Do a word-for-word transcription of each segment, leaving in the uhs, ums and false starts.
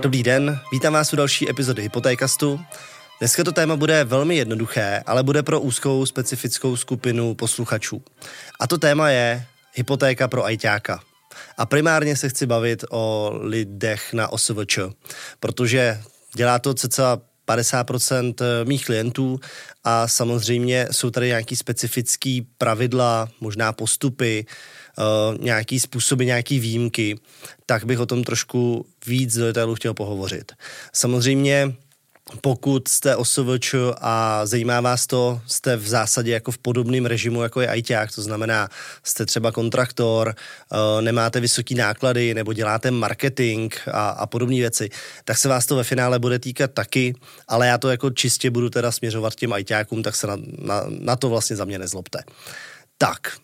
Dobrý den, vítám vás u další epizody Hypotékastu. Dneska to téma bude velmi jednoduché, ale bude pro úzkou specifickou skupinu posluchačů. A to téma je hypotéka pro ajťáka. A primárně se chci bavit o lidech na O S V Č, protože dělá to cca padesát procent mých klientů a samozřejmě jsou tady nějaký specifický pravidla, možná postupy, Uh, nějaký způsoby, nějaký výjimky, tak bych o tom trošku víc do detailu chtěl pohovořit. Samozřejmě, pokud jste O S V Č a zajímá vás to, jste v zásadě jako v podobném režimu, jako je ajťák, to znamená, jste třeba kontraktor, uh, nemáte vysoký náklady nebo děláte marketing a, a podobné věci, tak se vás to ve finále bude týkat taky, ale já to jako čistě budu teda směřovat těm ajťákům, tak se na, na, na to vlastně za mě nezlobte. Tak,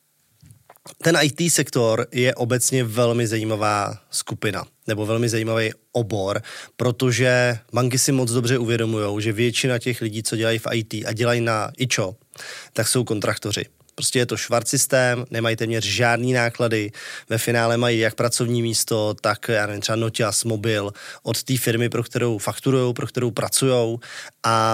ten í té sektor je obecně velmi zajímavá skupina, nebo velmi zajímavý obor, protože banky si moc dobře uvědomují, že většina těch lidí, co dělají v í té a dělají na I Č O, tak jsou kontraktoři. Prostě je to švart systém, nemají téměř žádný náklady, ve finále mají jak pracovní místo, tak já nevím, třeba noťaz, mobil od té firmy, pro kterou fakturujou, pro kterou pracujou a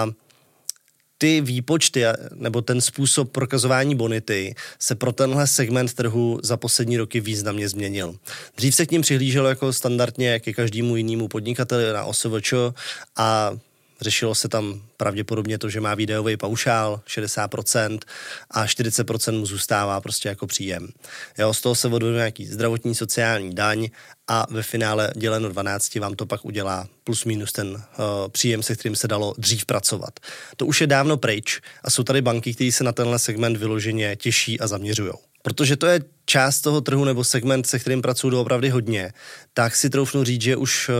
ty výpočty nebo ten způsob prokazování bonity se pro tenhle segment trhu za poslední roky významně změnil. Dřív se k ním přihlíželo jako standardně, jak i každému jinému podnikateli na O S V Č a řešilo se tam pravděpodobně to, že má výdajový paušál šedesát procent a čtyřicet procent mu zůstává prostě jako příjem. Jo, z toho se odvede nějaký zdravotní sociální daň a ve finále děleno dvanácti vám to pak udělá plus minus ten uh, příjem, se kterým se dalo dřív pracovat. To už je dávno pryč a jsou tady banky, které se na tenhle segment vyloženě těší a zaměřují. Protože to je část toho trhu nebo segment, se kterým pracuju doopravdy hodně, tak si troufnu říct, že už uh,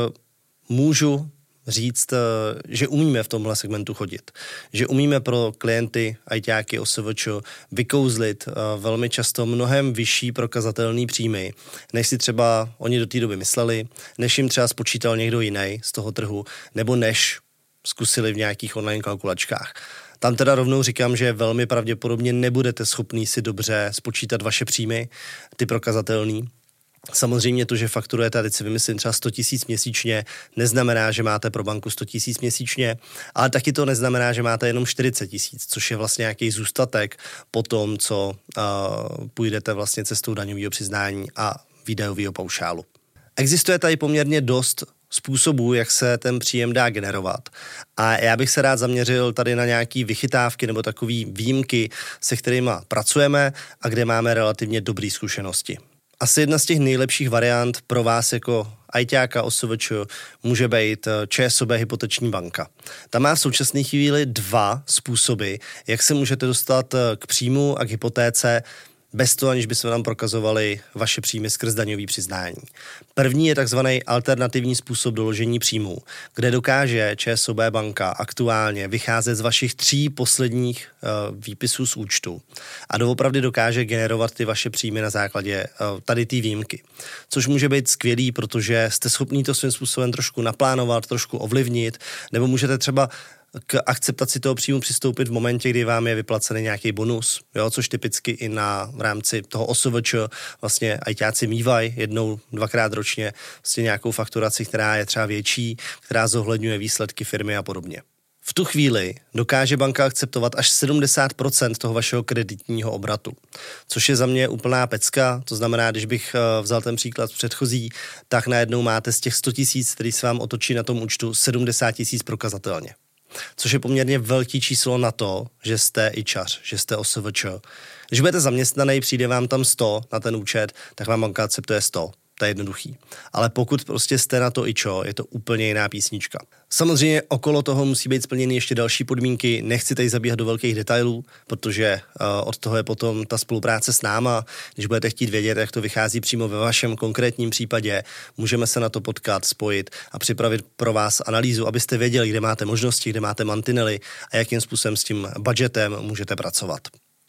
můžu říct, že umíme v tomhle segmentu chodit. Že umíme pro klienty, ajťáky, O S V Č vykouzlit velmi často mnohem vyšší prokazatelný příjmy, než si třeba oni do té doby mysleli, než jim třeba spočítal někdo jiný z toho trhu, nebo než zkusili v nějakých online kalkulačkách. Tam teda rovnou říkám, že velmi pravděpodobně nebudete schopní si dobře spočítat vaše příjmy, ty prokazatelný. Samozřejmě to, že fakturujete, a teď si vymyslím třeba sto tisíc měsíčně, neznamená, že máte pro banku sto tisíc měsíčně, ale taky to neznamená, že máte jenom čtyřicet tisíc, což je vlastně nějaký zůstatek po tom, co uh, půjdete vlastně cestou daňového přiznání a výdajového paušálu. Existuje tady poměrně dost způsobů, jak se ten příjem dá generovat. A já bych se rád zaměřil tady na nějaký vychytávky nebo takové výjimky, se kterými pracujeme a kde máme relativně dobré zkušenosti. Asi jedna z těch nejlepších variant pro vás jako ajťáka O S V Č může být ČSOB hypoteční banka. Ta má v současné chvíli dva způsoby, jak se můžete dostat k příjmu a k hypotéce bez toho, aniž by se vám prokazovali vaše příjmy skrz daňový přiznání. První je takzvaný alternativní způsob doložení příjmů, kde dokáže ČSOB banka aktuálně vycházet z vašich tří posledních uh, výpisů z účtu a doopravdy dokáže generovat ty vaše příjmy na základě uh, tady té výjimky. Což může být skvělý, protože jste schopní to svým způsobem trošku naplánovat, trošku ovlivnit, nebo můžete třeba k akceptaci toho příjmu přistoupit v momentě, kdy vám je vyplacený nějaký bonus, jo, což typicky i na v rámci toho O S V Č vlastně ajťáci mývají jednou, dvakrát ročně vlastně nějakou fakturaci, která je třeba větší, která zohledňuje výsledky firmy a podobně. V tu chvíli dokáže banka akceptovat až sedmdesát procent toho vašeho kreditního obratu, což je za mě úplná pecka, to znamená, když bych vzal ten příklad předchozí, tak najednou máte z těch sto tisíc, který se vám otočí na tom účtu, sedmdesát tisíc prokazatelně. Což je poměrně velký číslo na to, že jste ičař, že jste O S V Č. Když budete zaměstnaný, přijde vám tam sto na ten účet, tak vám banka akceptuje sto. To je jednoduchý. Ale pokud prostě jste na to I Č O, je to úplně jiná písnička. Samozřejmě okolo toho musí být splněny ještě další podmínky. Nechci tady zabíhat do velkých detailů, protože uh, od toho je potom ta spolupráce s náma. Když budete chtít vědět, jak to vychází přímo ve vašem konkrétním případě, můžeme se na to potkat, spojit a připravit pro vás analýzu, abyste věděli, kde máte možnosti, kde máte mantinely a jakým způsobem s tím budgetem můžete pracovat.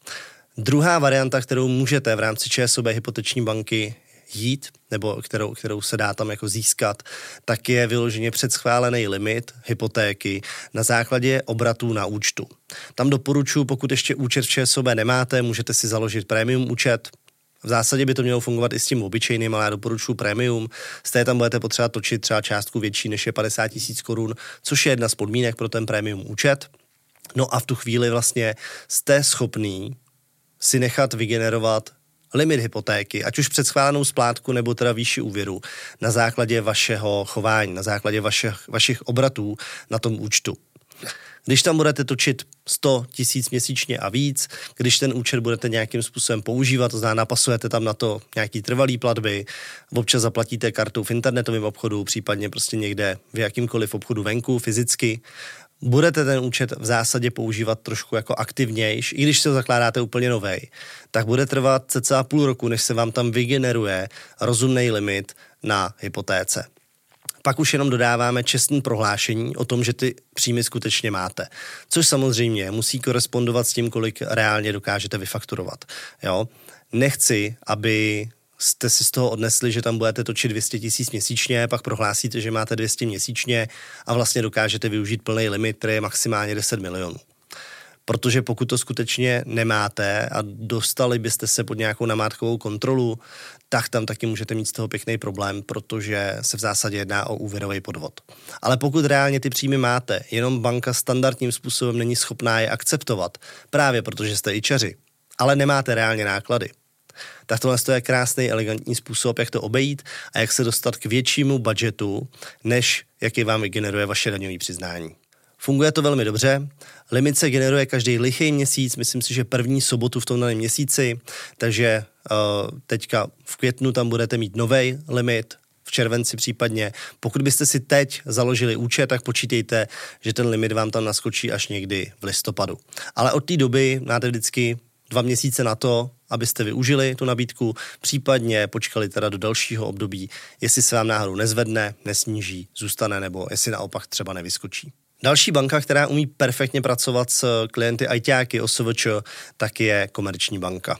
Druhá varianta, kterou můžete v rámci ČSOB hypoteční banky jít, nebo kterou, kterou se dá tam jako získat, tak je vyloženě předschválený limit hypotéky na základě obratů na účtu. Tam doporučuji, pokud ještě účet v ČSOB nemáte, můžete si založit premium účet, V zásadě by to mělo fungovat i s tím obyčejným, ale já doporučuji premium. Stejně tam budete potřebovat točit třeba částku větší než je padesát tisíc korun, což je jedna z podmínek pro ten premium účet. No a v tu chvíli vlastně jste schopný si nechat vygenerovat limit hypotéky, ať už před schválenou splátku nebo teda výši úvěru, na základě vašeho chování, na základě vašich, vašich obratů na tom účtu. Když tam budete točit sto tisíc měsíčně a víc, když ten účet budete nějakým způsobem používat, to znamená, napasujete tam na to nějaký trvalý platby, občas zaplatíte kartou v internetovém obchodu, případně prostě někde v jakýmkoliv obchodu venku, fyzicky, budete ten účet v zásadě používat trošku jako aktivnějš, i když se ho zakládáte úplně novej, tak bude trvat cca půl roku, než se vám tam vygeneruje rozumný limit na hypotéce. Pak už jenom dodáváme čestné prohlášení o tom, že ty příjmy skutečně máte. Což samozřejmě musí korespondovat s tím, kolik reálně dokážete vyfakturovat. Jo? Nechci, aby jste si z toho odnesli, že tam budete točit dvě stě tisíc měsíčně, pak prohlásíte, že máte dvě stě měsíčně a vlastně dokážete využít plný limit, který je maximálně deset milionů. Protože pokud to skutečně nemáte a dostali byste se pod nějakou namátkovou kontrolu, tak tam taky můžete mít z toho pěkný problém, protože se v zásadě jedná o úvěrový podvod. Ale pokud reálně ty příjmy máte, jenom banka standardním způsobem není schopná je akceptovat, právě protože jste ičaři, ale nemáte reálně náklady, tak tohle je krásný, elegantní způsob, jak to obejít a jak se dostat k většímu budžetu, než jaký vám vygeneruje vaše daňové přiznání. Funguje to velmi dobře, limit se generuje každý lichý měsíc, myslím si, že první sobotu v tom daném měsíci, takže uh, teďka v květnu tam budete mít novej limit, v červenci případně. Pokud byste si teď založili účet, tak počítejte, že ten limit vám tam naskočí až někdy v listopadu. Ale od té doby máte vždycky dva měsíce na to, abyste využili tu nabídku, případně počkali teda do dalšího období, jestli se vám náhodou nezvedne, nesníží, zůstane, nebo jestli naopak třeba nevyskočí. Další banka, která umí perfektně pracovat s klienty ajťáky O S V Č, tak je Komerční banka.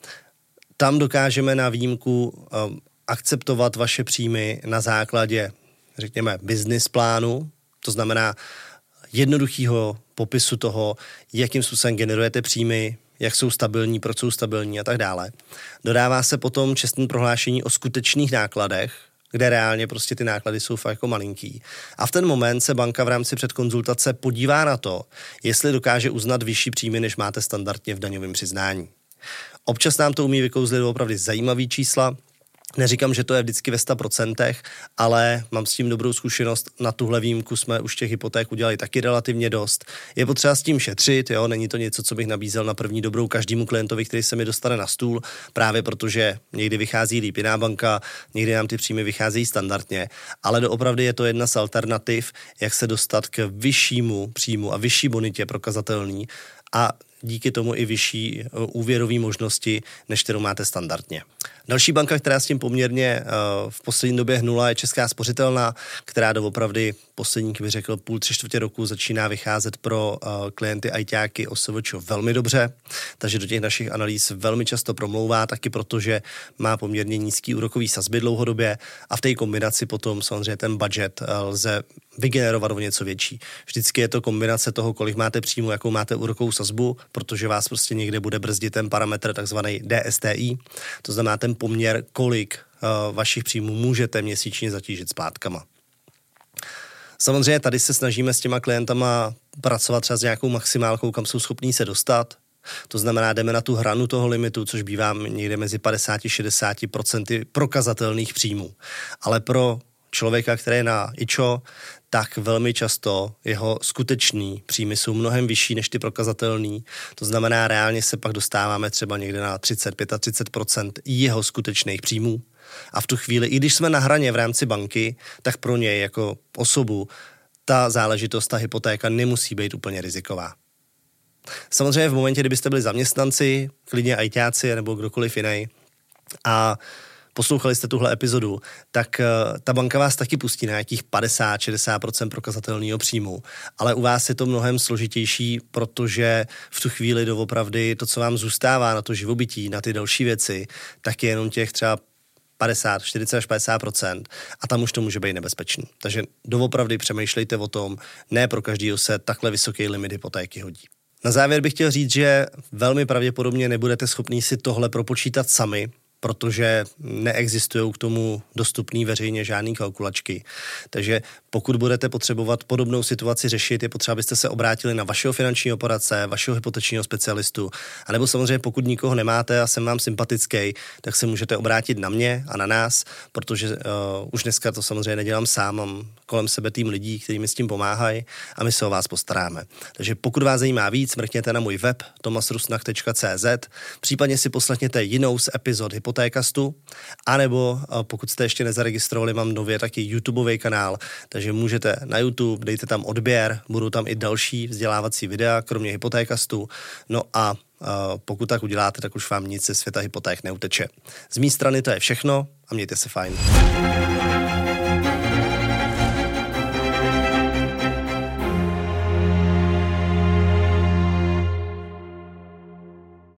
Tam dokážeme na výjimku uh, akceptovat vaše příjmy na základě, řekněme, business plánu, to znamená jednoduchého popisu toho, jakým způsobem generujete příjmy, jak jsou stabilní, proč jsou stabilní a tak dále. Dodává se potom čestné prohlášení o skutečných nákladech, kde reálně prostě ty náklady jsou fakt jako malinký. A v ten moment se banka v rámci předkonzultace podívá na to, jestli dokáže uznat vyšší příjmy, než máte standardně v daňovém přiznání. Občas nám to umí vykouzlit opravdu zajímavý čísla. Neříkám, že to je vždycky ve sto procent, ale mám s tím dobrou zkušenost. Na tuhle výjimku jsme už těch hypoték udělali taky relativně dost. Je potřeba s tím šetřit, jo? Není to něco, co bych nabízel na první dobrou každému klientovi, který se mi dostane na stůl, právě protože někdy vychází líp jiná banka, někdy nám ty příjmy vycházejí standardně, ale doopravdy je to jedna z alternativ, jak se dostat k vyššímu příjmu a vyšší bonitě prokazatelný a díky tomu i vyšší úvěrové možnosti, než kterou máte standardně. Další banka, která s tím poměrně uh, v poslední době hnula, je Česká spořitelna, která doopravdy poslední, bych řekl, půl, tři čtvrtě roku začíná vycházet pro uh, klienty ajťáky O S V Č velmi dobře, takže do těch našich analýz velmi často promlouvá, taky protože má poměrně nízký úrokový sazby dlouhodobě a v té kombinaci potom samozřejmě ten budget uh, lze vygenerovat o něco větší. Vždycky je to kombinace toho, kolik máte příjmu, jakou máte úrokovou sazbu, protože vás prostě někde bude brzdit ten parametr takzvaný D S T I, to znamená ten poměr, kolik uh, vašich příjmů můžete měsíčně zatížit splátkama. Samozřejmě tady se snažíme s těma klientama pracovat třeba s nějakou maximálkou, kam jsou schopní se dostat. To znamená, jdeme na tu hranu toho limitu, což bývá někde mezi padesát až šedesát procent prokazatelných příjmů. Ale pro člověka, který je na I Č O, tak velmi často jeho skutečný příjmy jsou mnohem vyšší než ty prokazatelný. To znamená, reálně se pak dostáváme třeba někde na třicet až třicet pět procent jeho skutečných příjmů. A v tu chvíli, i když jsme na hraně v rámci banky, tak pro něj jako osobu ta záležitost, ta hypotéka nemusí být úplně riziková. Samozřejmě v momentě, kdybyste byli zaměstnanci, klidně ajťáci nebo kdokoliv jiný a poslouchali jste tuhle epizodu, tak uh, ta banka vás taky pustí na nějakých padesát až šedesát procent prokazatelného příjmu. Ale u vás je to mnohem složitější, protože v tu chvíli doopravdy to, co vám zůstává na to živobytí, na ty další věci, tak je jenom těch třeba padesát, čtyřicet až padesát procent a tam už to může být nebezpečný. Takže doopravdy přemýšlejte o tom, ne pro každýho se takhle vysoký limit hypotéky hodí. Na závěr bych chtěl říct, že velmi pravděpodobně nebudete schopní si tohle propočítat sami, protože neexistují k tomu dostupný veřejně žádný kalkulačky. Takže pokud budete potřebovat podobnou situaci řešit, je potřeba, abyste se obrátili na vašeho finančního poradce, vašeho hypotečního specialistu, anebo samozřejmě pokud nikoho nemáte a jsem vám sympatický, tak se můžete obrátit na mě a na nás, protože uh, už dneska to samozřejmě nedělám sám, mám kolem sebe tým lidí, kteří mi s tím pomáhají a my se o vás postaráme. Takže pokud vás zajímá víc, mrkněte na můj web tomas rusnach tečka cé zet, případně si poslechněte jinou z epizod Hypotékastu, anebo pokud jste ještě nezaregistrovali, mám nově taky YouTubeový kanál, takže můžete na YouTube, dejte tam odběr, budou tam i další vzdělávací videa, kromě Hypotékastu, no a pokud tak uděláte, tak už vám nic ze světa hypoték neuteče. Z mé strany to je všechno a mějte se fajn.